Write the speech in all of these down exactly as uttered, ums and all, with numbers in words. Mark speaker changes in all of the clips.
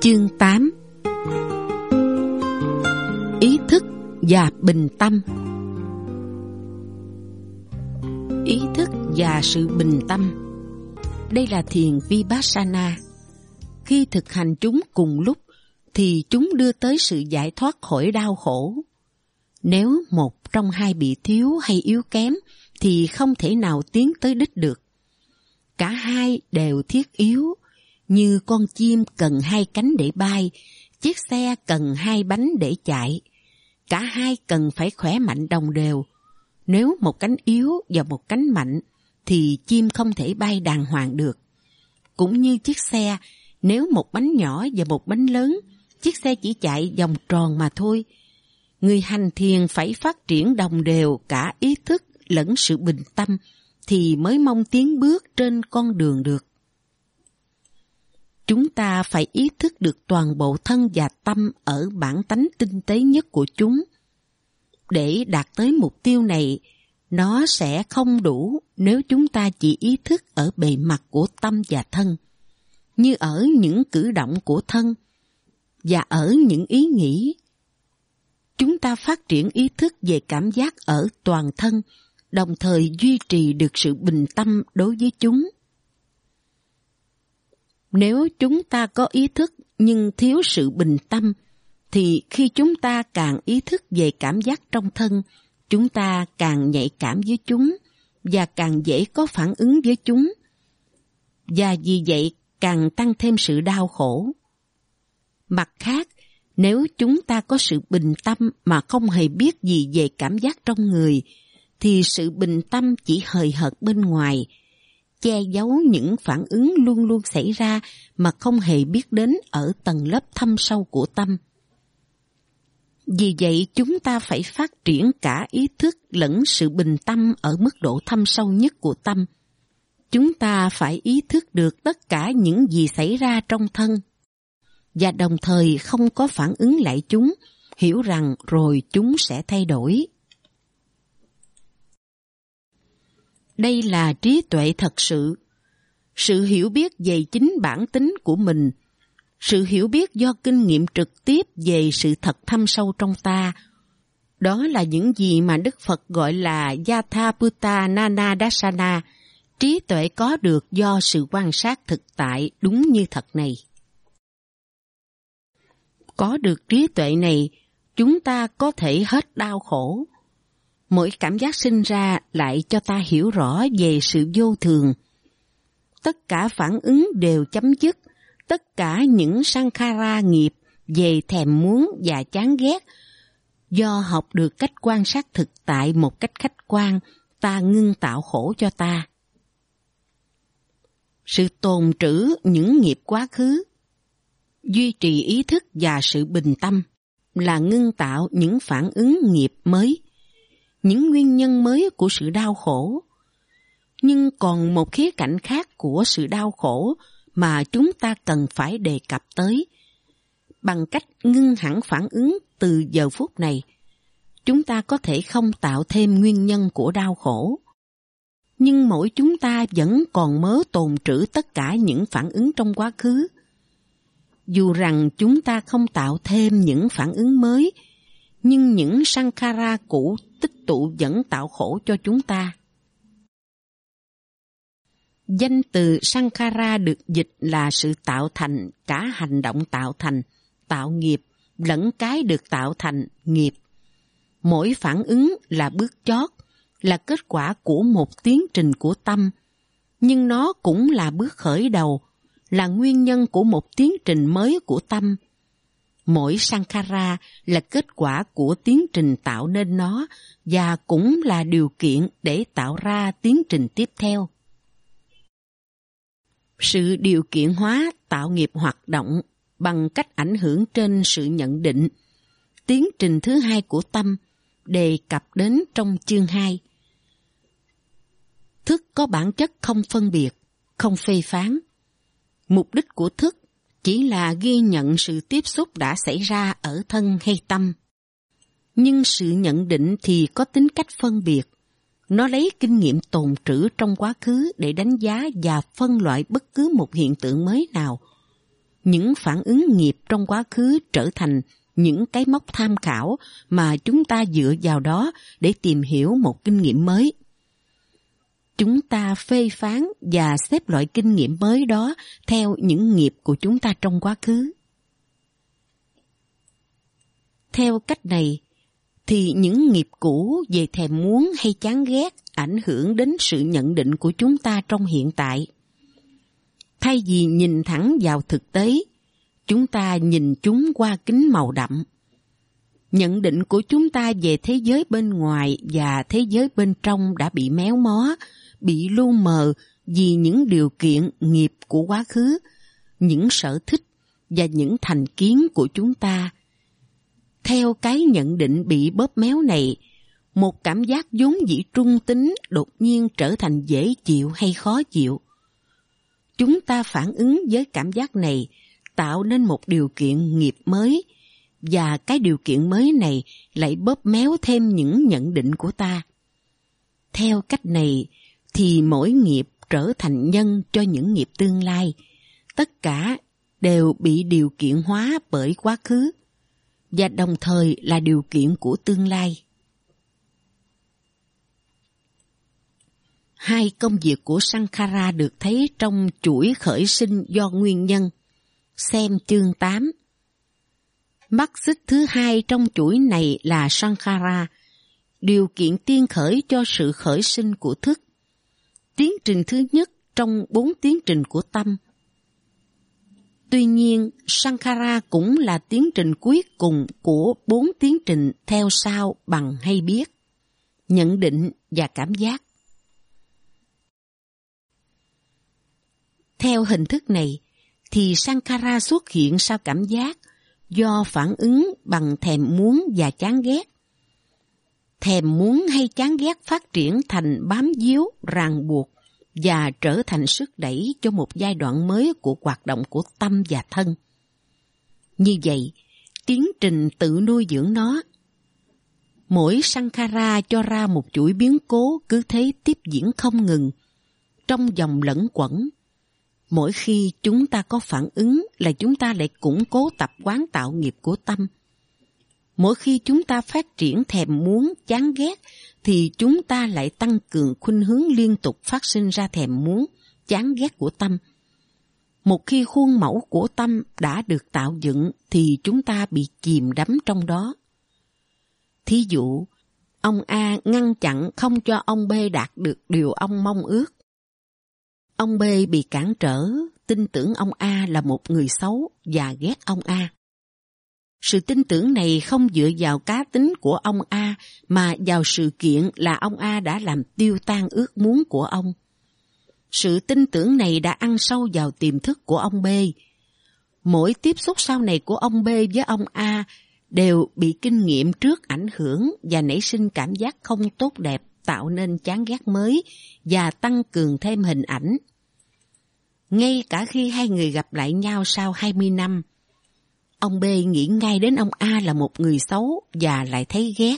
Speaker 1: Chương tám. Ý thức và bình tâm. Ý thức và sự bình tâm. Đây là thiền Vipassana. Khi thực hành chúng cùng lúc thì chúng đưa tới sự giải thoát khỏi đau khổ. Nếu một trong hai bị thiếu hay yếu kém thì không thể nào tiến tới đích được. Cả hai đều thiết yếu. Như con chim cần hai cánh để bay, chiếc xe cần hai bánh để chạy. Cả hai cần phải khỏe mạnh đồng đều. Nếu một cánh yếu và một cánh mạnh, thì chim không thể bay đàng hoàng được. Cũng như chiếc xe, nếu một bánh nhỏ và một bánh lớn, chiếc xe chỉ chạy vòng tròn mà thôi. Người hành thiền phải phát triển đồng đều cả ý thức lẫn sự bình tâm, thì mới mong tiến bước trên con đường được. Chúng ta phải ý thức được toàn bộ thân và tâm ở bản tánh tinh tế nhất của chúng. Để đạt tới mục tiêu này, nó sẽ không đủ nếu chúng ta chỉ ý thức ở bề mặt của tâm và thân, như ở những cử động của thân và ở những ý nghĩ. Chúng ta phát triển ý thức về cảm giác ở toàn thân, đồng thời duy trì được sự bình tâm đối với chúng. Nếu chúng ta có ý thức nhưng thiếu sự bình tâm, thì khi chúng ta càng ý thức về cảm giác trong thân, chúng ta càng nhạy cảm với chúng và càng dễ có phản ứng với chúng. Và vì vậy càng tăng thêm sự đau khổ. Mặt khác, nếu chúng ta có sự bình tâm mà không hề biết gì về cảm giác trong người, thì sự bình tâm chỉ hời hợt bên ngoài, che giấu những phản ứng luôn luôn xảy ra mà không hề biết đến ở tầng lớp thâm sâu của tâm. Vì vậy chúng ta phải phát triển cả ý thức lẫn sự bình tâm ở mức độ thâm sâu nhất của tâm. Chúng ta phải ý thức được tất cả những gì xảy ra trong thân, và đồng thời không có phản ứng lại chúng, hiểu rằng rồi chúng sẽ thay đổi. Đây là trí tuệ thật sự, sự hiểu biết về chính bản tính của mình, sự hiểu biết do kinh nghiệm trực tiếp về sự thật thâm sâu trong ta. Đó là những gì mà Đức Phật gọi là Yathabhuta Nanadassana, trí tuệ có được do sự quan sát thực tại đúng như thật này. Có được trí tuệ này, chúng ta có thể hết đau khổ. Mỗi cảm giác sinh ra lại cho ta hiểu rõ về sự vô thường. Tất cả phản ứng đều chấm dứt, tất cả những sankhara nghiệp về thèm muốn và chán ghét. Do học được cách quan sát thực tại một cách khách quan, ta ngưng tạo khổ cho ta. Sự tồn trữ những nghiệp quá khứ, duy trì ý thức và sự bình tâm là ngưng tạo những phản ứng nghiệp mới, những nguyên nhân mới của sự đau khổ. Nhưng còn một khía cạnh khác của sự đau khổ mà chúng ta cần phải đề cập tới. Bằng cách ngưng hẳn phản ứng từ giờ phút này, chúng ta có thể không tạo thêm nguyên nhân của đau khổ. Nhưng mỗi chúng ta vẫn còn mớ tồn trữ tất cả những phản ứng trong quá khứ. Dù rằng chúng ta không tạo thêm những phản ứng mới, nhưng những sankhara cũ tích tụ vẫn tạo khổ cho chúng ta. Danh từ sankhara được dịch là sự tạo thành, cả hành động tạo thành, tạo nghiệp, lẫn cái được tạo thành, nghiệp. Mỗi phản ứng là bước chót, là kết quả của một tiến trình của tâm, nhưng nó cũng là bước khởi đầu, là nguyên nhân của một tiến trình mới của tâm. Mỗi sankhara là kết quả của tiến trình tạo nên nó và cũng là điều kiện để tạo ra tiến trình tiếp theo. Sự điều kiện hóa tạo nghiệp hoạt động bằng cách ảnh hưởng trên sự nhận định. Tiến trình thứ hai của tâm đề cập đến trong chương hai. Thức có bản chất không phân biệt, không phê phán. Mục đích của thức chỉ là ghi nhận sự tiếp xúc đã xảy ra ở thân hay tâm. Nhưng sự nhận định thì có tính cách phân biệt. Nó lấy kinh nghiệm tồn trữ trong quá khứ để đánh giá và phân loại bất cứ một hiện tượng mới nào. những phản ứng nghiệp trong quá khứ trở thành những cái mốc tham khảo mà chúng ta dựa vào đó để tìm hiểu một kinh nghiệm mới. Chúng ta phê phán và xếp loại kinh nghiệm mới đó theo những nghiệp của chúng ta trong quá khứ. Theo cách này, thì những nghiệp cũ về thèm muốn hay chán ghét ảnh hưởng đến sự nhận định của chúng ta trong hiện tại. Thay vì nhìn thẳng vào thực tế, chúng ta nhìn chúng qua kính màu đậm. Nhận định của chúng ta về thế giới bên ngoài và thế giới bên trong đã bị méo mó, bị lu mờ vì những điều kiện nghiệp của quá khứ, những sở thích và những thành kiến của chúng ta. Theo cái nhận định bị bóp méo này, một cảm giác vốn dĩ trung tính đột nhiên trở thành dễ chịu hay khó chịu. Chúng ta phản ứng với cảm giác này, tạo nên một điều kiện nghiệp mới, và cái điều kiện mới này lại bóp méo thêm những nhận định của ta. Theo cách này, thì mỗi nghiệp trở thành nhân cho những nghiệp tương lai. Tất cả đều bị điều kiện hóa bởi quá khứ, và đồng thời là điều kiện của tương lai. Hai công việc của Sankhara được thấy trong chuỗi khởi sinh do nguyên nhân. Xem chương tám. Mắt xích thứ hai trong chuỗi này là Sankhara, điều kiện tiên khởi cho sự khởi sinh của thức. Tiến trình thứ nhất trong bốn tiến trình của tâm. Tuy nhiên, Sankhara cũng là tiến trình cuối cùng của bốn tiến trình theo sau bằng hay biết, nhận định và cảm giác. Theo hình thức này, thì Sankhara xuất hiện sau cảm giác do phản ứng bằng thèm muốn và chán ghét. Thèm muốn hay chán ghét phát triển thành bám víu, ràng buộc và trở thành sức đẩy cho một giai đoạn mới của hoạt động của tâm và thân. Như vậy, tiến trình tự nuôi dưỡng nó. Mỗi Sankhara cho ra một chuỗi biến cố cứ thế tiếp diễn không ngừng, trong vòng lẫn quẩn. Mỗi khi chúng ta có phản ứng là chúng ta lại củng cố tập quán tạo nghiệp của tâm. Mỗi khi chúng ta phát triển thèm muốn, chán ghét, thì chúng ta lại tăng cường khuynh hướng liên tục phát sinh ra thèm muốn, chán ghét của tâm. Một khi khuôn mẫu của tâm đã được tạo dựng thì chúng ta bị chìm đắm trong đó. Thí dụ, ông A ngăn chặn không cho ông B đạt được điều ông mong ước. Ông B bị cản trở, tin tưởng ông A là một người xấu và ghét ông A. Sự tin tưởng này không dựa vào cá tính của ông A mà vào sự kiện là ông A đã làm tiêu tan ước muốn của ông. Sự tin tưởng này đã ăn sâu vào tiềm thức của ông B. Mỗi tiếp xúc sau này của ông B với ông A đều bị kinh nghiệm trước ảnh hưởng và nảy sinh cảm giác không tốt đẹp, tạo nên chán ghét mới và tăng cường thêm hình ảnh. Ngay cả khi hai người gặp lại nhau sau hai mươi năm, ông B nghĩ ngay đến ông A là một người xấu và lại thấy ghét.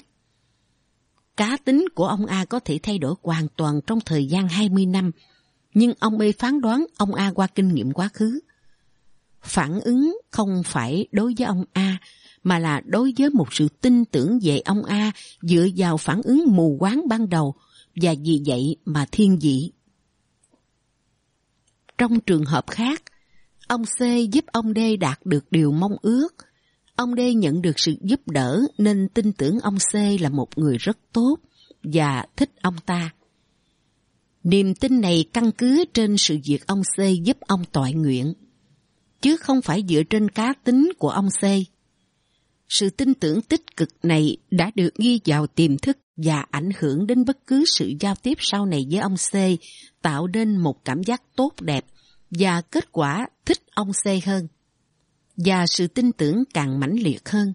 Speaker 1: Cá tính của ông A có thể thay đổi hoàn toàn trong thời gian hai mươi năm, nhưng ông B phán đoán ông A qua kinh nghiệm quá khứ. Phản ứng không phải đối với ông A, mà là đối với một sự tin tưởng về ông A dựa vào phản ứng mù quáng ban đầu, và vì vậy mà thiên vị. Trong trường hợp khác, ông C giúp ông D đạt được điều mong ước. Ông D nhận được sự giúp đỡ nên tin tưởng ông C là một người rất tốt và thích ông ta. Niềm tin này căn cứ trên sự việc ông C giúp ông toại nguyện, chứ không phải dựa trên cá tính của ông C. Sự tin tưởng tích cực này đã được ghi vào tiềm thức và ảnh hưởng đến bất cứ sự giao tiếp sau này với ông C, tạo nên một cảm giác tốt đẹp và kết quả thích ông C hơn, và sự tin tưởng càng mãnh liệt hơn.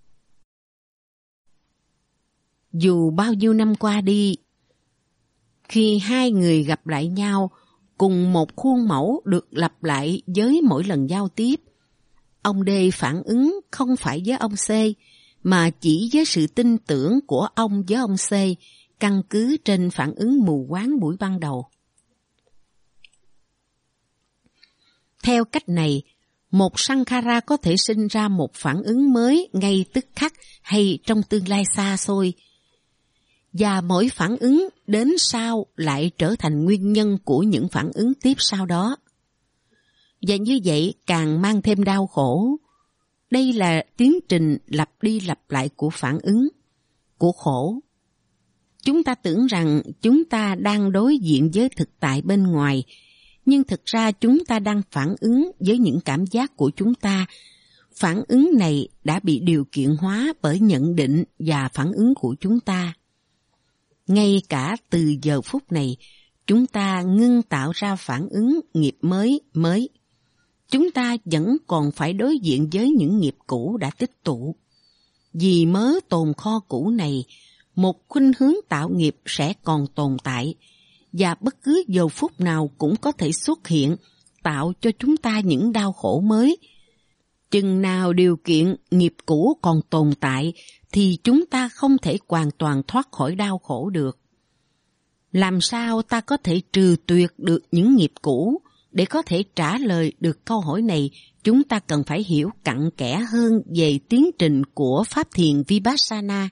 Speaker 1: Dù bao nhiêu năm qua đi, khi hai người gặp lại nhau cùng một khuôn mẫu được lặp lại với mỗi lần giao tiếp, ông D phản ứng không phải với ông C, mà chỉ với sự tin tưởng của ông với ông C, căn cứ trên phản ứng mù quáng buổi ban đầu. Theo cách này, Một Sankhara có thể sinh ra một phản ứng mới ngay tức khắc hay trong tương lai xa xôi. Và mỗi phản ứng đến sau lại trở thành nguyên nhân của những phản ứng tiếp sau đó. Và như vậy càng mang thêm đau khổ. Đây là tiến trình lặp đi lặp lại của phản ứng, của khổ. Chúng ta tưởng rằng chúng ta đang đối diện với thực tại bên ngoài, nhưng thực ra chúng ta đang phản ứng với những cảm giác của chúng ta. Phản ứng này đã bị điều kiện hóa bởi nhận định và phản ứng của chúng ta. Ngay cả từ giờ phút này, chúng ta ngưng tạo ra phản ứng nghiệp mới mới. Chúng ta vẫn còn phải đối diện với những nghiệp cũ đã tích tụ. Vì mớ tồn kho cũ này, một khuynh hướng tạo nghiệp sẽ còn tồn tại, và bất cứ giờ phút nào cũng có thể xuất hiện, tạo cho chúng ta những đau khổ mới. Chừng nào điều kiện nghiệp cũ còn tồn tại, thì chúng ta không thể hoàn toàn thoát khỏi đau khổ được. Làm sao ta có thể trừ tuyệt được những nghiệp cũ? Để có thể trả lời được câu hỏi này, chúng ta cần phải hiểu cặn kẽ hơn về tiến trình của Pháp thiền Vipassana.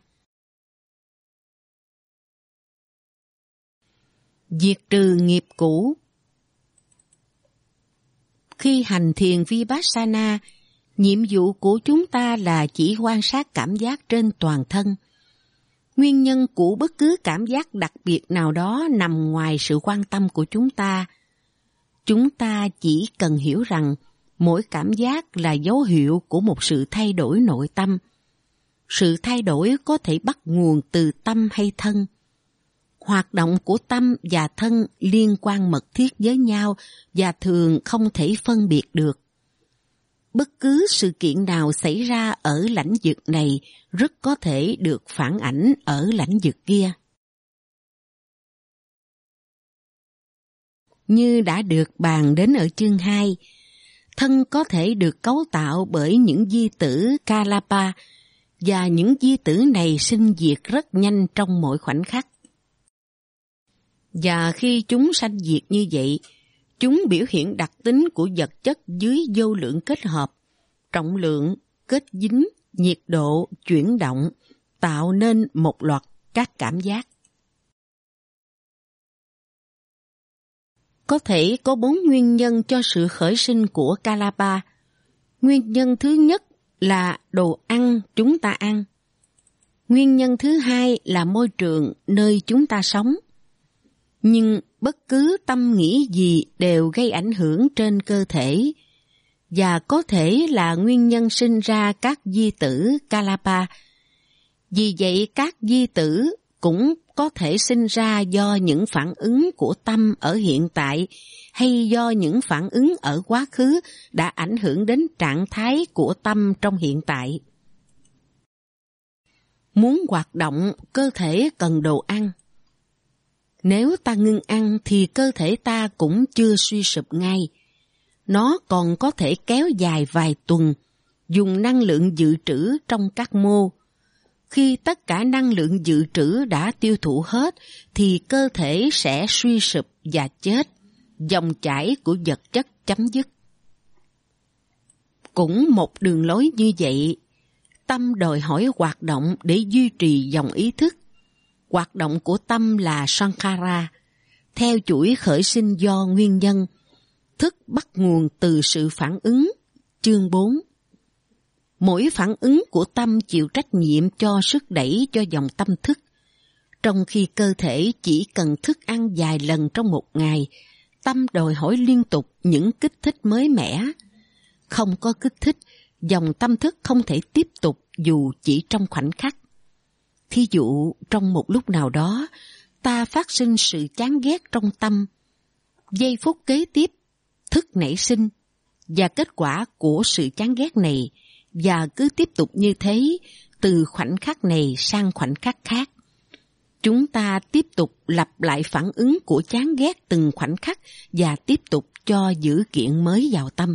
Speaker 1: Diệt trừ nghiệp cũ. Khi hành thiền Vipassana, nhiệm vụ của chúng ta là chỉ quan sát cảm giác trên toàn thân. Nguyên nhân của bất cứ cảm giác đặc biệt nào đó nằm ngoài sự quan tâm của chúng ta. Chúng ta chỉ cần hiểu rằng mỗi cảm giác là dấu hiệu của một sự thay đổi nội tâm. Sự thay đổi có thể bắt nguồn từ tâm hay thân. Hoạt động của tâm và thân liên quan mật thiết với nhau và thường không thể phân biệt được. Bất cứ sự kiện nào xảy ra ở lãnh vực này rất có thể được phản ảnh ở lãnh vực kia. Như đã được bàn đến ở chương hai, thân có thể được cấu tạo bởi những di tử Kalapa, và những di tử này sinh diệt rất nhanh trong mỗi khoảnh khắc. Và khi chúng sanh diệt như vậy, chúng biểu hiện đặc tính của vật chất dưới vô lượng kết hợp, trọng lượng, kết dính, nhiệt độ, chuyển động, tạo nên một loạt các cảm giác. Có thể có bốn nguyên nhân cho sự khởi sinh của Kalapa. Nguyên nhân thứ nhất là đồ ăn chúng ta ăn. Nguyên nhân thứ hai là môi trường nơi chúng ta sống. Nhưng bất cứ tâm nghĩ gì đều gây ảnh hưởng trên cơ thể, và có thể là nguyên nhân sinh ra các di tử Kalapa. Vì vậy các di tử cũng có thể sinh ra do những phản ứng của tâm ở hiện tại hay do những phản ứng ở quá khứ đã ảnh hưởng đến trạng thái của tâm trong hiện tại. Muốn hoạt động, cơ thể cần đồ ăn. Nếu ta ngưng ăn thì cơ thể ta cũng chưa suy sụp ngay. Nó còn có thể kéo dài vài tuần, dùng năng lượng dự trữ trong các mô. Khi tất cả năng lượng dự trữ đã tiêu thụ hết thì cơ thể sẽ suy sụp và chết, dòng chảy của vật chất chấm dứt. Cũng một đường lối như vậy, tâm đòi hỏi hoạt động để duy trì dòng ý thức. Hoạt động của tâm là Sankhara, theo chuỗi khởi sinh do nguyên nhân. Thức bắt nguồn từ sự phản ứng, chương bốn. Mỗi phản ứng của tâm chịu trách nhiệm cho sức đẩy cho dòng tâm thức. Trong khi cơ thể chỉ cần thức ăn vài lần trong một ngày, tâm đòi hỏi liên tục những kích thích mới mẻ. Không có kích thích, dòng tâm thức không thể tiếp tục dù chỉ trong khoảnh khắc. Thí dụ, trong một lúc nào đó, ta phát sinh sự chán ghét trong tâm. Giây phút kế tiếp, thức nảy sinh, và kết quả của sự chán ghét này, và cứ tiếp tục như thế, từ khoảnh khắc này sang khoảnh khắc khác. Chúng ta tiếp tục lặp lại phản ứng của chán ghét từng khoảnh khắc và tiếp tục cho dữ kiện mới vào tâm.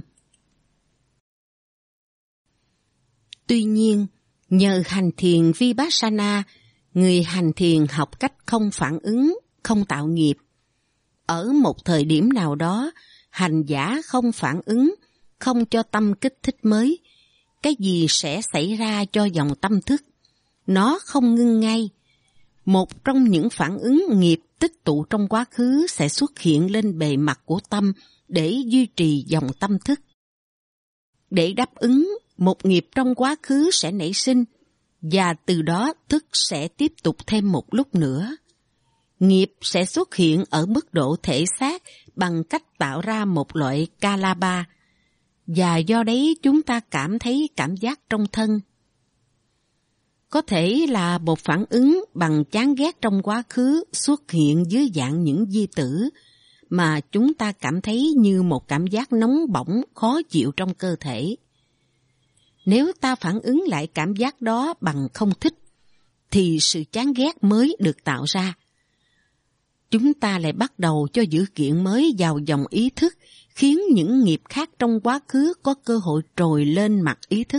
Speaker 1: Tuy nhiên, nhờ hành thiền Vipassana, người hành thiền học cách không phản ứng, không tạo nghiệp. Ở một thời điểm nào đó, hành giả không phản ứng, không cho tâm kích thích mới, cái gì sẽ xảy ra cho dòng tâm thức? Nó không ngưng ngay. Một trong những phản ứng nghiệp tích tụ trong quá khứ sẽ xuất hiện lên bề mặt của tâm để duy trì dòng tâm thức. Để đáp ứng, một nghiệp trong quá khứ sẽ nảy sinh, và từ đó thức sẽ tiếp tục thêm một lúc nữa. Nghiệp sẽ xuất hiện ở mức độ thể xác bằng cách tạo ra một loại kalapa, và do đấy chúng ta cảm thấy cảm giác trong thân. Có thể là một phản ứng bằng chán ghét trong quá khứ xuất hiện dưới dạng những di tử mà chúng ta cảm thấy như một cảm giác nóng bỏng khó chịu trong cơ thể. Nếu ta phản ứng lại cảm giác đó bằng không thích, thì sự chán ghét mới được tạo ra. Chúng ta lại bắt đầu cho dữ kiện mới vào dòng ý thức, khiến những nghiệp khác trong quá khứ có cơ hội trồi lên mặt ý thức.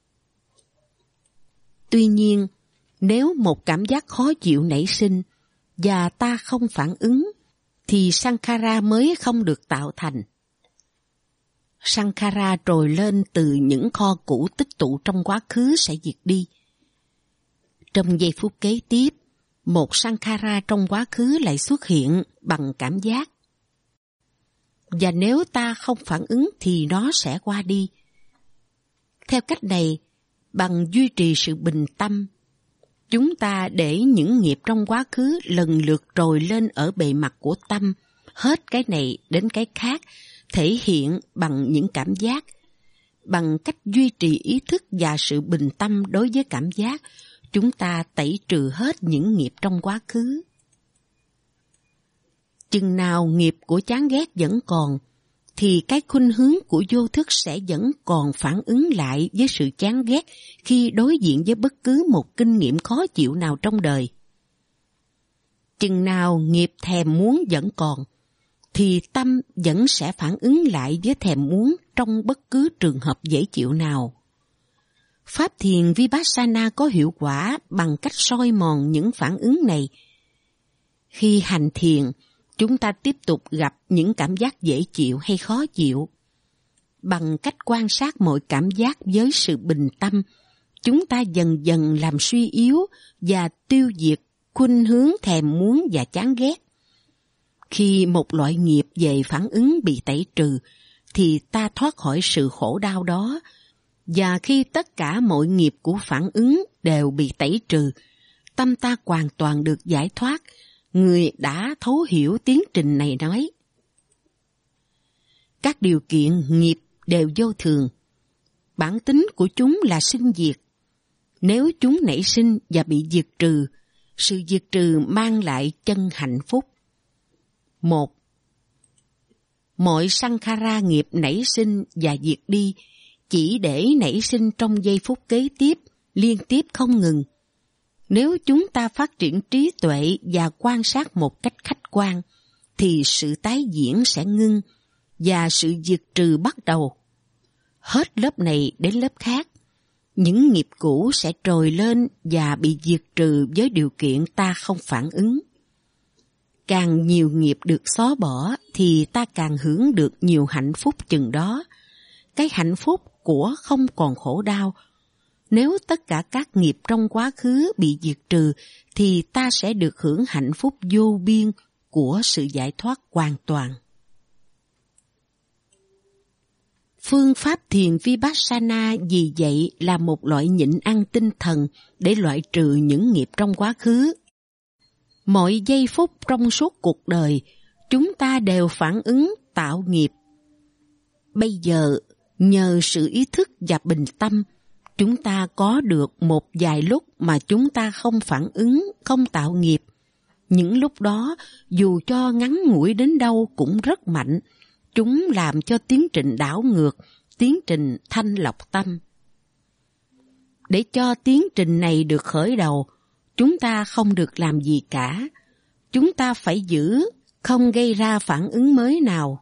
Speaker 1: Tuy nhiên, nếu một cảm giác khó chịu nảy sinh và ta không phản ứng, thì Sankhara mới không được tạo thành. Sankhara trồi lên từ những kho cũ tích tụ trong quá khứ sẽ diệt đi. Trong giây phút kế tiếp, một Sankhara trong quá khứ lại xuất hiện bằng cảm giác. Và nếu ta không phản ứng thì nó sẽ qua đi. Theo cách này, bằng duy trì sự bình tâm, chúng ta để những nghiệp trong quá khứ lần lượt trồi lên ở bề mặt của tâm, hết cái này đến cái khác, thể hiện bằng những cảm giác. Bằng cách duy trì ý thức và sự bình tâm đối với cảm giác, chúng ta tẩy trừ hết những nghiệp trong quá khứ. Chừng nào nghiệp của chán ghét vẫn còn, thì cái khuynh hướng của vô thức sẽ vẫn còn phản ứng lại với sự chán ghét khi đối diện với bất cứ một kinh nghiệm khó chịu nào trong đời. Chừng nào nghiệp thèm muốn vẫn còn, thì tâm vẫn sẽ phản ứng lại với thèm muốn trong bất cứ trường hợp dễ chịu nào. Pháp thiền Vipassana có hiệu quả bằng cách soi mòn những phản ứng này. Khi hành thiền, chúng ta tiếp tục gặp những cảm giác dễ chịu hay khó chịu. Bằng cách quan sát mọi cảm giác với sự bình tâm, chúng ta dần dần làm suy yếu và tiêu diệt khuynh hướng thèm muốn và chán ghét. Khi một loại nghiệp về phản ứng bị tẩy trừ, thì ta thoát khỏi sự khổ đau đó. Và khi tất cả mọi nghiệp của phản ứng đều bị tẩy trừ, tâm ta hoàn toàn được giải thoát. Người đã thấu hiểu tiến trình này nói: các điều kiện nghiệp đều vô thường. Bản tính của chúng là sinh diệt. Nếu chúng nảy sinh và bị diệt trừ, sự diệt trừ mang lại chân hạnh phúc. Một, mọi sankhara nghiệp nảy sinh và diệt đi chỉ để nảy sinh trong giây phút kế tiếp, liên tiếp không ngừng. Nếu chúng ta phát triển trí tuệ và quan sát một cách khách quan, thì sự tái diễn sẽ ngưng và sự diệt trừ bắt đầu. Hết lớp này đến lớp khác, những nghiệp cũ sẽ trồi lên và bị diệt trừ với điều kiện ta không phản ứng. Càng nhiều nghiệp được xóa bỏ thì ta càng hưởng được nhiều hạnh phúc chừng đó. Cái hạnh phúc của không còn khổ đau. Nếu tất cả các nghiệp trong quá khứ bị diệt trừ, thì ta sẽ được hưởng hạnh phúc vô biên của sự giải thoát hoàn toàn. Phương pháp thiền Vipassana vì vậy là một loại nhịn ăn tinh thần để loại trừ những nghiệp trong quá khứ. Mọi giây phút trong suốt cuộc đời, chúng ta đều phản ứng tạo nghiệp. Bây giờ, nhờ sự ý thức và bình tâm, chúng ta có được một vài lúc mà chúng ta không phản ứng, không tạo nghiệp. Những lúc đó, dù cho ngắn ngủi đến đâu cũng rất mạnh. Chúng làm cho tiến trình đảo ngược, tiến trình thanh lọc tâm. Để cho tiến trình này được khởi đầu, chúng ta không được làm gì cả. Chúng ta phải giữ, không gây ra phản ứng mới nào.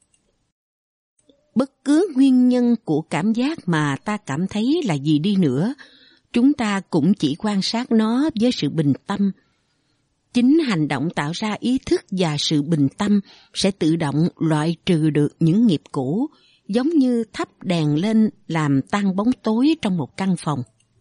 Speaker 1: Bất cứ nguyên nhân của cảm giác mà ta cảm thấy là gì đi nữa, chúng ta cũng chỉ quan sát nó với sự bình tâm. Chính hành động tạo ra ý thức và sự bình tâm sẽ tự động loại trừ được những nghiệp cũ giống như thắp đèn lên làm tan bóng tối trong một căn phòng.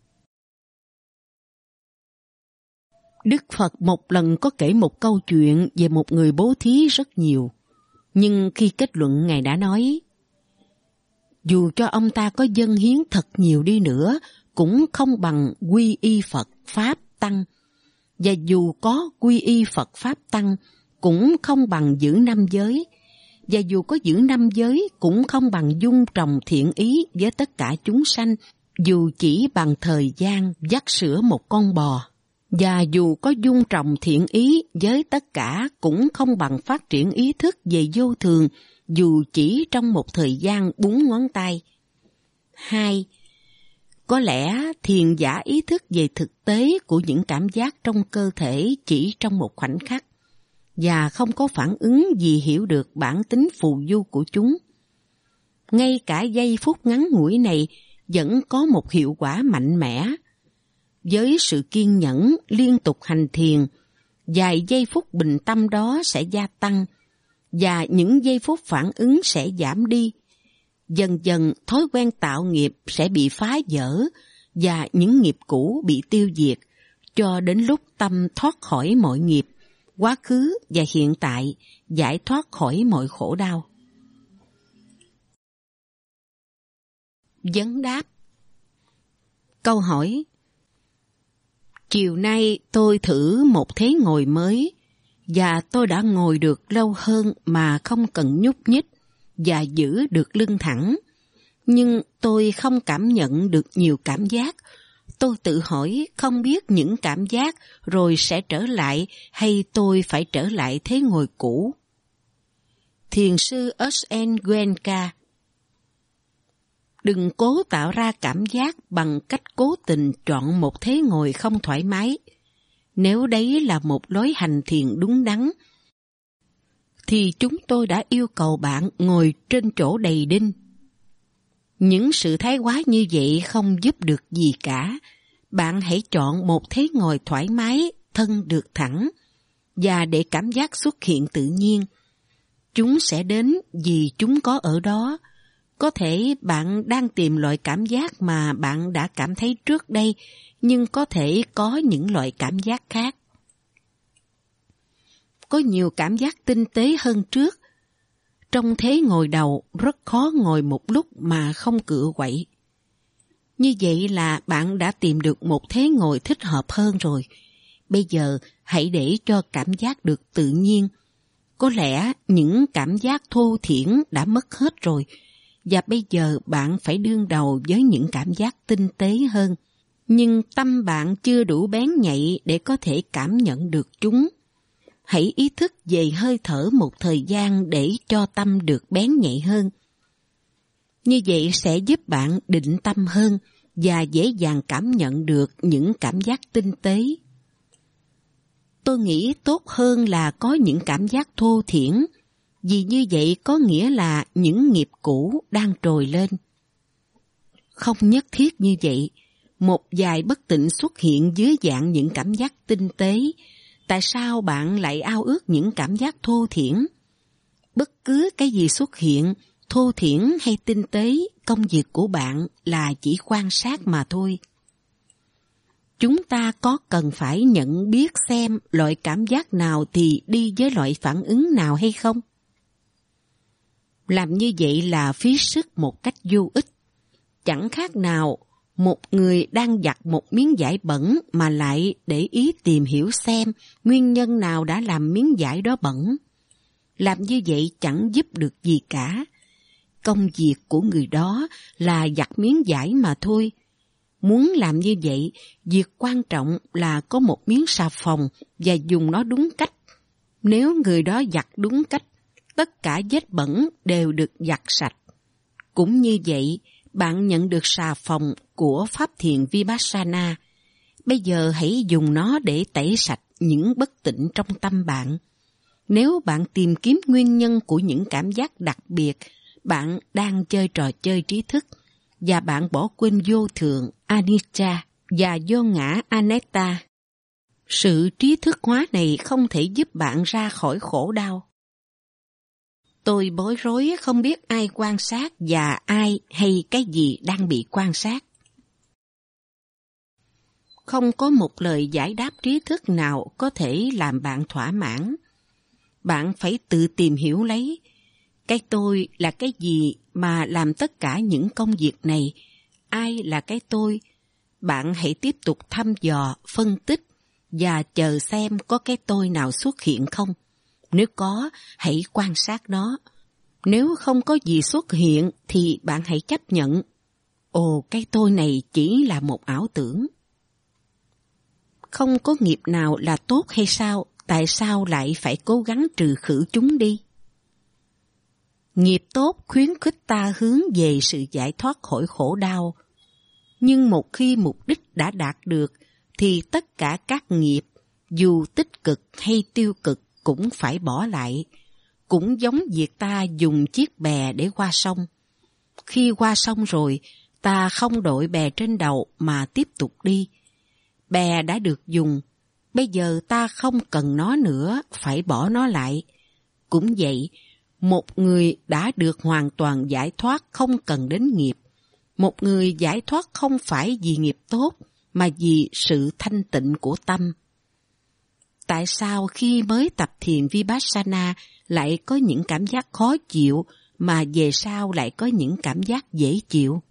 Speaker 1: Đức Phật một lần có kể một câu chuyện về một người bố thí rất nhiều, nhưng khi kết luận Ngài đã nói, dù cho ông ta có dâng hiến thật nhiều đi nữa, cũng không bằng quy y Phật Pháp Tăng, và dù có quy y Phật Pháp Tăng, cũng không bằng giữ năm giới, và dù có giữ năm giới, cũng không bằng dung trồng thiện ý với tất cả chúng sanh, dù chỉ bằng thời gian vắt sữa một con bò. Và dù có dung trồng thiện ý với tất cả, cũng không bằng phát triển ý thức về vô thường, dù chỉ trong một thời gian búng ngón tay. Hai, có lẽ thiền giả ý thức về thực tế của những cảm giác trong cơ thể chỉ trong một khoảnh khắc, và không có phản ứng gì hiểu được bản tính phù du của chúng. Ngay cả giây phút ngắn ngủi này vẫn có một hiệu quả mạnh mẽ. Với sự kiên nhẫn liên tục hành thiền, vài giây phút bình tâm đó sẽ gia tăng, và những giây phút phản ứng sẽ giảm đi. Dần dần thói quen tạo nghiệp sẽ bị phá vỡ, và những nghiệp cũ bị tiêu diệt, cho đến lúc tâm thoát khỏi mọi nghiệp, quá khứ và hiện tại, giải thoát khỏi mọi khổ đau. Vấn đáp. Câu hỏi: chiều nay tôi thử một thế ngồi mới, và tôi đã ngồi được lâu hơn mà không cần nhúc nhích và giữ được lưng thẳng. Nhưng tôi không cảm nhận được nhiều cảm giác. Tôi tự hỏi không biết những cảm giác rồi sẽ trở lại hay tôi phải trở lại thế ngồi cũ. Thiền sư Esen Goenka: đừng cố tạo ra cảm giác bằng cách cố tình chọn một thế ngồi không thoải mái. Nếu đấy là một lối hành thiền đúng đắn, thì chúng tôi đã yêu cầu bạn ngồi trên chỗ đầy đinh. Những sự thái quá như vậy không giúp được gì cả. Bạn hãy chọn một thế ngồi thoải mái, thân được thẳng, và để cảm giác xuất hiện tự nhiên. Chúng sẽ đến vì chúng có ở đó. Có thể bạn đang tìm loại cảm giác mà bạn đã cảm thấy trước đây, nhưng có thể có những loại cảm giác khác. Có nhiều cảm giác tinh tế hơn trước. Trong thế ngồi đầu, rất khó ngồi một lúc mà không cựa quậy. Như vậy là bạn đã tìm được một thế ngồi thích hợp hơn rồi. Bây giờ hãy để cho cảm giác được tự nhiên. Có lẽ những cảm giác thô thiển đã mất hết rồi, và bây giờ bạn phải đương đầu với những cảm giác tinh tế hơn. Nhưng tâm bạn chưa đủ bén nhạy để có thể cảm nhận được chúng. Hãy ý thức về hơi thở một thời gian để cho tâm được bén nhạy hơn. Như vậy sẽ giúp bạn định tâm hơn và dễ dàng cảm nhận được những cảm giác tinh tế. Tôi nghĩ tốt hơn là có những cảm giác thô thiển, vì như vậy có nghĩa là những nghiệp cũ đang trồi lên. Không nhất thiết như vậy. Một vài bất tịnh xuất hiện dưới dạng những cảm giác tinh tế. Tại sao bạn lại ao ước những cảm giác thô thiển? Bất cứ cái gì xuất hiện, thô thiển hay tinh tế, công việc của bạn là chỉ quan sát mà thôi. Chúng ta có cần phải nhận biết xem loại cảm giác nào thì đi với loại phản ứng nào hay không? Làm như vậy là phí sức một cách vô ích. Chẳng khác nào một người đang giặt một miếng vải bẩn mà lại để ý tìm hiểu xem nguyên nhân nào đã làm miếng vải đó bẩn. Làm như vậy chẳng giúp được gì cả. Công việc của người đó là giặt miếng vải mà thôi. Muốn làm như vậy, việc quan trọng là có một miếng xà phòng và dùng nó đúng cách. Nếu người đó giặt đúng cách, tất cả vết bẩn đều được giặt sạch. Cũng như vậy, bạn nhận được xà phòng của Pháp Thiền Vipassana. Bây giờ hãy dùng nó để tẩy sạch những bất tịnh trong tâm bạn. Nếu bạn tìm kiếm nguyên nhân của những cảm giác đặc biệt, bạn đang chơi trò chơi trí thức, và bạn bỏ quên vô thường Anicca và vô ngã Anatta. Sự trí thức hóa này không thể giúp bạn ra khỏi khổ đau. Tôi bối rối không biết ai quan sát và ai hay cái gì đang bị quan sát. Không có một lời giải đáp trí thức nào có thể làm bạn thỏa mãn. Bạn phải tự tìm hiểu lấy cái tôi là cái gì mà làm tất cả những công việc này. Ai là cái tôi? Bạn hãy tiếp tục thăm dò, phân tích và chờ xem có cái tôi nào xuất hiện không. Nếu có, hãy quan sát nó. Nếu không có gì xuất hiện thì bạn hãy chấp nhận. Ồ, cái tôi này chỉ là một ảo tưởng. Không có nghiệp nào là tốt hay sao? Tại sao lại phải cố gắng trừ khử chúng đi? Nghiệp tốt khuyến khích ta hướng về sự giải thoát khỏi khổ đau. Nhưng một khi mục đích đã đạt được, thì tất cả các nghiệp, dù tích cực hay tiêu cực, cũng phải bỏ lại. Cũng giống việc ta dùng chiếc bè để qua sông. Khi qua sông rồi, ta không đội bè trên đầu mà tiếp tục đi. Bè đã được dùng, bây giờ ta không cần nó nữa, phải bỏ nó lại. Cũng vậy, một người đã được hoàn toàn giải thoát không cần đến nghiệp. Một người giải thoát không phải vì nghiệp tốt, mà vì sự thanh tịnh của tâm. Tại sao khi mới tập thiền Vipassana lại có những cảm giác khó chịu, mà về sau lại có những cảm giác dễ chịu?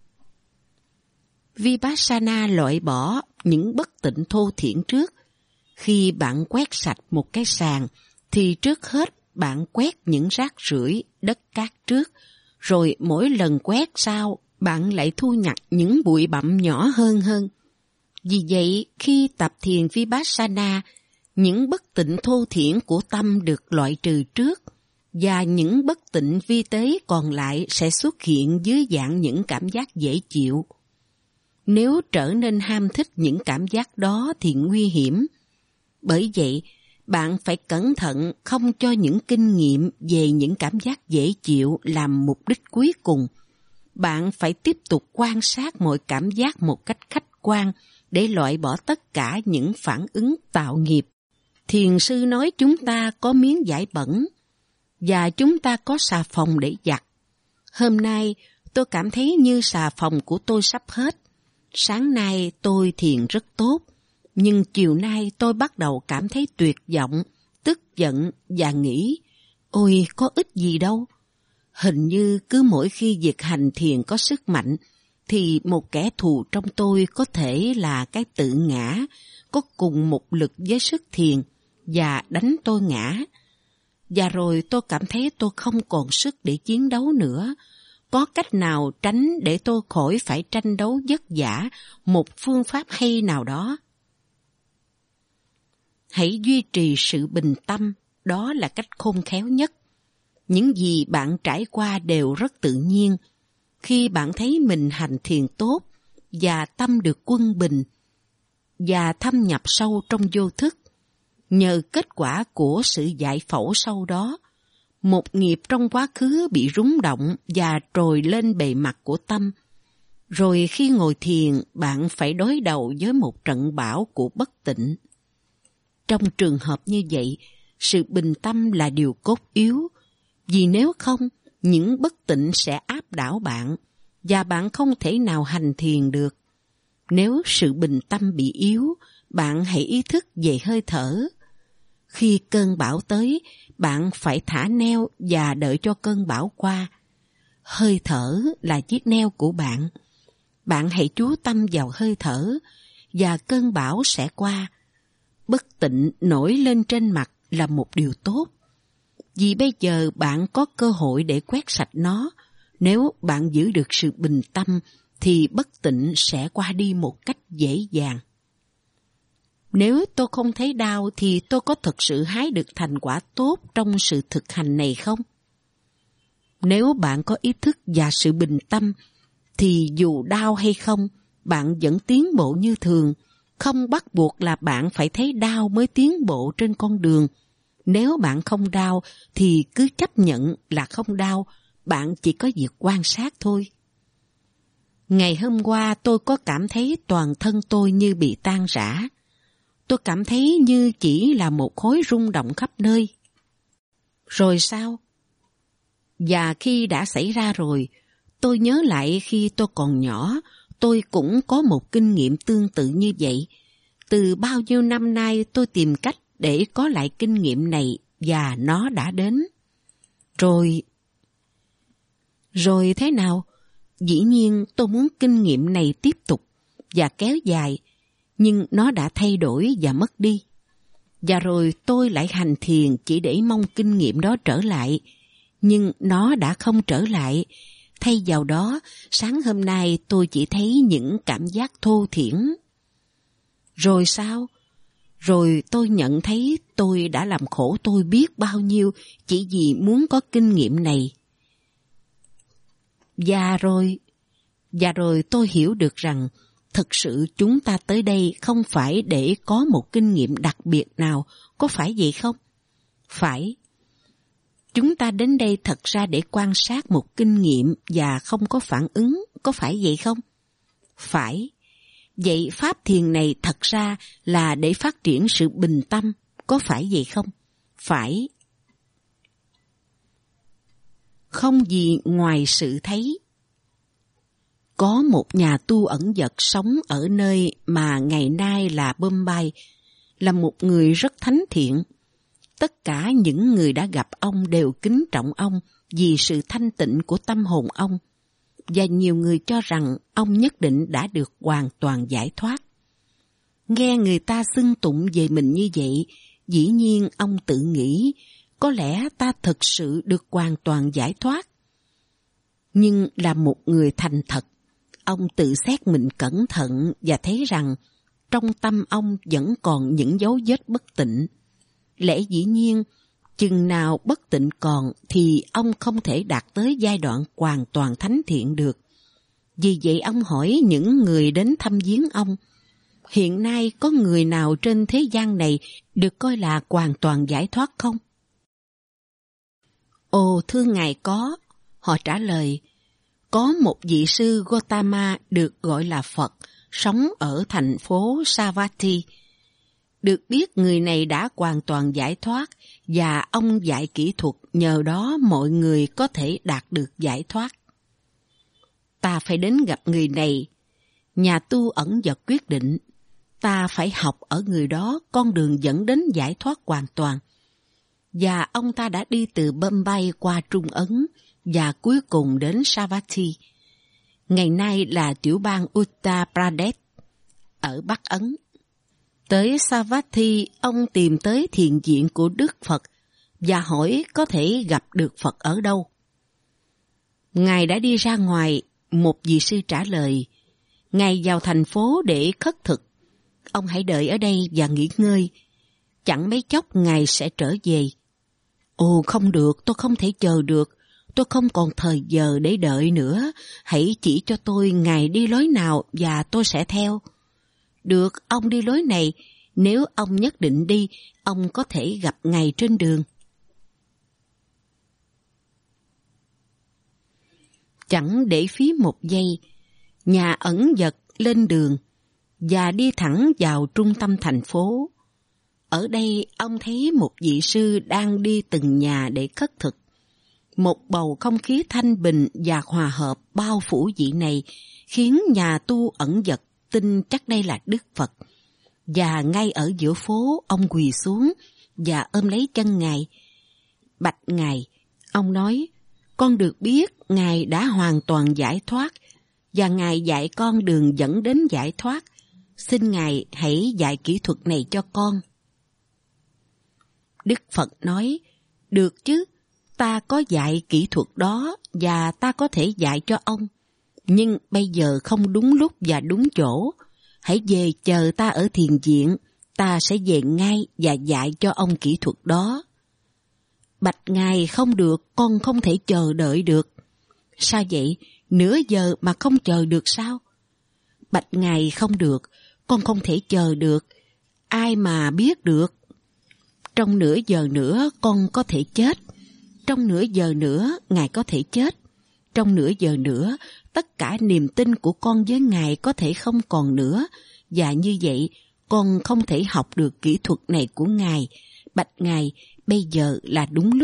Speaker 1: Vipassana loại bỏ những bất tịnh thô thiển trước. Khi bạn quét sạch một cái sàn, thì trước hết bạn quét những rác rưởi, đất cát trước, rồi mỗi lần quét sau, bạn lại thu nhặt những bụi bặm nhỏ hơn hơn. Vì vậy, khi tập thiền Vipassana, những bất tịnh thô thiển của tâm được loại trừ trước, và những bất tịnh vi tế còn lại sẽ xuất hiện dưới dạng những cảm giác dễ chịu. Nếu trở nên ham thích những cảm giác đó thì nguy hiểm. Bởi vậy, bạn phải cẩn thận không cho những kinh nghiệm về những cảm giác dễ chịu làm mục đích cuối cùng. Bạn phải tiếp tục quan sát mọi cảm giác một cách khách quan để loại bỏ tất cả những phản ứng tạo nghiệp. Thiền sư nói chúng ta có miếng vải bẩn và chúng ta có xà phòng để giặt. Hôm nay tôi cảm thấy như xà phòng của tôi sắp hết. Sáng nay tôi thiền rất tốt, nhưng chiều nay tôi bắt đầu cảm thấy tuyệt vọng, tức giận và nghĩ, ôi có ích gì đâu. Hình như cứ mỗi khi việc hành thiền có sức mạnh, thì một kẻ thù trong tôi có thể là cái tự ngã, có cùng một lực với sức thiền, và đánh tôi ngã. Và rồi tôi cảm thấy tôi không còn sức để chiến đấu nữa. Có cách nào tránh để tôi khỏi phải tranh đấu vất vả, một phương pháp hay nào đó? Hãy duy trì sự bình tâm, đó là cách khôn khéo nhất. Những gì bạn trải qua đều rất tự nhiên. Khi bạn thấy mình hành thiền tốt và tâm được quân bình và thâm nhập sâu trong vô thức, nhờ kết quả của sự giải phẫu sâu đó, một nghiệp trong quá khứ bị rúng động và trồi lên bề mặt của tâm. Rồi khi ngồi thiền, bạn phải đối đầu với một trận bão của bất tịnh. Trong trường hợp như vậy, sự bình tâm là điều cốt yếu, vì nếu không, những bất tịnh sẽ áp đảo bạn, và bạn không thể nào hành thiền được. Nếu sự bình tâm bị yếu, bạn hãy ý thức về hơi thở. Khi cơn bão tới, bạn phải thả neo và đợi cho cơn bão qua. Hơi thở là chiếc neo của bạn. Bạn hãy chú tâm vào hơi thở, và cơn bão sẽ qua. Bất tịnh nổi lên trên mặt là một điều tốt, vì bây giờ bạn có cơ hội để quét sạch nó. Nếu bạn giữ được sự bình tâm, thì bất tịnh sẽ qua đi một cách dễ dàng. Nếu tôi không thấy đau thì tôi có thực sự hái được thành quả tốt trong sự thực hành này không? Nếu bạn có ý thức và sự bình tâm, thì dù đau hay không, bạn vẫn tiến bộ như thường. Không bắt buộc là bạn phải thấy đau mới tiến bộ trên con đường. Nếu bạn không đau thì cứ chấp nhận là không đau, bạn chỉ có việc quan sát thôi. Ngày hôm qua tôi có cảm thấy toàn thân tôi như bị tan rã. Tôi cảm thấy như chỉ là một khối rung động khắp nơi. Rồi sao? Và khi đã xảy ra rồi, tôi nhớ lại khi tôi còn nhỏ, tôi cũng có một kinh nghiệm tương tự như vậy. Từ bao nhiêu năm nay tôi tìm cách để có lại kinh nghiệm này và nó đã đến. Rồi... Rồi thế nào? Dĩ nhiên tôi muốn kinh nghiệm này tiếp tục và kéo dài, nhưng nó đã thay đổi và mất đi. Và rồi tôi lại hành thiền chỉ để mong kinh nghiệm đó trở lại, nhưng nó đã không trở lại. Thay vào đó, sáng hôm nay tôi chỉ thấy những cảm giác thô thiển. Rồi sao? Rồi tôi nhận thấy tôi đã làm khổ tôi biết bao nhiêu chỉ vì muốn có kinh nghiệm này. Và rồi, và rồi tôi hiểu được rằng thực sự chúng ta tới đây không phải để có một kinh nghiệm đặc biệt nào, có phải vậy không? Phải. Chúng ta đến đây thật ra để quan sát một kinh nghiệm và không có phản ứng, có phải vậy không? Phải. Vậy pháp thiền này thật ra là để phát triển sự bình tâm, có phải vậy không? Phải. Không gì ngoài sự thấy. Có một nhà tu ẩn dật sống ở nơi mà ngày nay là Bombay, là một người rất thánh thiện. Tất cả những người đã gặp ông đều kính trọng ông vì sự thanh tịnh của tâm hồn ông, và nhiều người cho rằng ông nhất định đã được hoàn toàn giải thoát. Nghe người ta xưng tụng về mình như vậy, dĩ nhiên ông tự nghĩ, có lẽ ta thực sự được hoàn toàn giải thoát. Nhưng là một người thành thật, ông tự xét mình cẩn thận và thấy rằng trong tâm ông vẫn còn những dấu vết bất tịnh. Lẽ dĩ nhiên, chừng nào bất tịnh còn thì ông không thể đạt tới giai đoạn hoàn toàn thánh thiện được. Vì vậy ông hỏi những người đến thăm viếng ông, hiện nay có người nào trên thế gian này được coi là hoàn toàn giải thoát không? Ồ, thưa Ngài có. Họ trả lời, có một vị sư Gautama được gọi là Phật, sống ở thành phố Savatthi. Được biết người này đã hoàn toàn giải thoát và ông dạy kỹ thuật, nhờ đó mọi người có thể đạt được giải thoát. Ta phải đến gặp người này. Nhà tu ẩn dật quyết định, ta phải học ở người đó con đường dẫn đến giải thoát hoàn toàn. Và ông ta đã đi từ Bombay qua Trung Ấn và cuối cùng đến Savatthi. Ngày nay là tiểu bang Uttar Pradesh ở Bắc Ấn. Tới Savatthi, ông tìm tới thiền viện của Đức Phật và hỏi có thể gặp được Phật ở đâu. Ngài đã đi ra ngoài, một vị sư trả lời, Ngài vào thành phố để khất thực. Ông hãy đợi ở đây và nghỉ ngơi. Chẳng mấy chốc Ngài sẽ trở về. Ồ, không được, tôi không thể chờ được. Tôi không còn thời giờ để đợi nữa. Hãy chỉ cho tôi Ngài đi lối nào và tôi sẽ theo. Được, ông đi lối này. Nếu ông nhất định đi, ông có thể gặp Ngài trên đường. Chẳng để phí một giây, nhà ẩn dật lên đường và đi thẳng vào trung tâm thành phố. Ở đây ông thấy một vị sư đang đi từng nhà để khất thực. Một bầu không khí thanh bình và hòa hợp bao phủ vị này khiến nhà tu ẩn dật tin chắc đây là Đức Phật. Và ngay ở giữa phố, ông quỳ xuống và ôm lấy chân Ngài. Bạch Ngài, ông nói, con được biết Ngài đã hoàn toàn giải thoát và Ngài dạy con đường dẫn đến giải thoát. Xin Ngài hãy dạy kỹ thuật này cho con. Đức Phật nói, được chứ, ta có dạy kỹ thuật đó và ta có thể dạy cho ông. Nhưng bây giờ không đúng lúc và đúng chỗ. Hãy về chờ ta ở thiền viện, ta sẽ về ngay và dạy cho ông kỹ thuật đó. Bạch Ngài, không được, con không thể chờ đợi được. Sao vậy? Nửa giờ mà không chờ được sao? Bạch Ngài, không được, con không thể chờ được. Ai mà biết được? Trong nửa giờ nữa con có thể chết. Trong nửa giờ nữa Ngài có thể chết. Trong nửa giờ nữa tất cả niềm tin của con với Ngài có thể không còn nữa. Và như vậy con không thể học được kỹ thuật này của Ngài. Bạch Ngài, bây giờ là đúng lúc.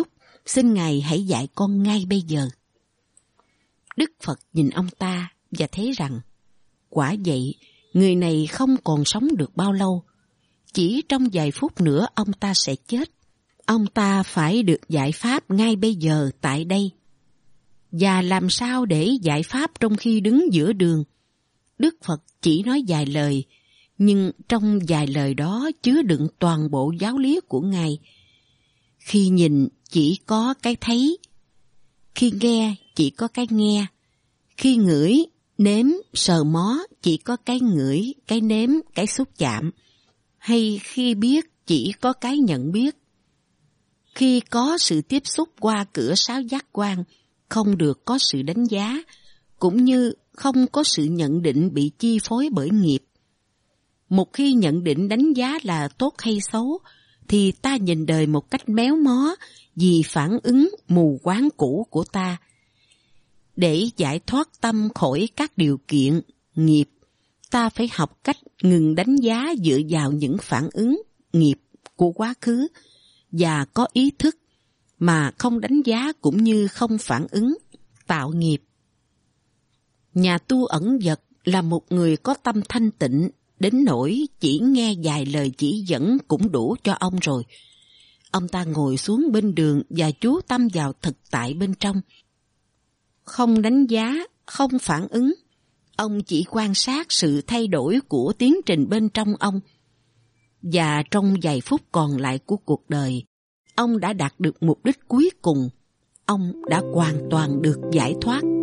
Speaker 1: Xin Ngài hãy dạy con ngay bây giờ. Đức Phật nhìn ông ta và thấy rằng, quả vậy, người này không còn sống được bao lâu. Chỉ trong vài phút nữa ông ta sẽ chết. Ông ta phải được giải pháp ngay bây giờ tại đây. Và làm sao để giải pháp trong khi đứng giữa đường? Đức Phật chỉ nói vài lời, nhưng trong vài lời đó chứa đựng toàn bộ giáo lý của Ngài. Khi nhìn chỉ có cái thấy, khi nghe chỉ có cái nghe, khi ngửi, nếm, sờ mó chỉ có cái ngửi, cái nếm, cái xúc chạm, hay khi biết chỉ có cái nhận biết. Khi có sự tiếp xúc qua cửa sáu giác quan, không được có sự đánh giá, cũng như không có sự nhận định bị chi phối bởi nghiệp. Một khi nhận định đánh giá là tốt hay xấu, thì ta nhìn đời một cách méo mó vì phản ứng mù quáng cũ của ta. Để giải thoát tâm khỏi các điều kiện, nghiệp, ta phải học cách ngừng đánh giá dựa vào những phản ứng, nghiệp của quá khứ và có ý thức mà không đánh giá cũng như không phản ứng, tạo nghiệp. Nhà tu ẩn dật là một người có tâm thanh tịnh, đến nỗi chỉ nghe vài lời chỉ dẫn cũng đủ cho ông rồi. Ông ta ngồi xuống bên đường và chú tâm vào thực tại bên trong. Không đánh giá, không phản ứng. Ông chỉ quan sát sự thay đổi của tiến trình bên trong ông. Và trong vài phút còn lại của cuộc đời, ông đã đạt được mục đích cuối cùng. Ông đã hoàn toàn được giải thoát.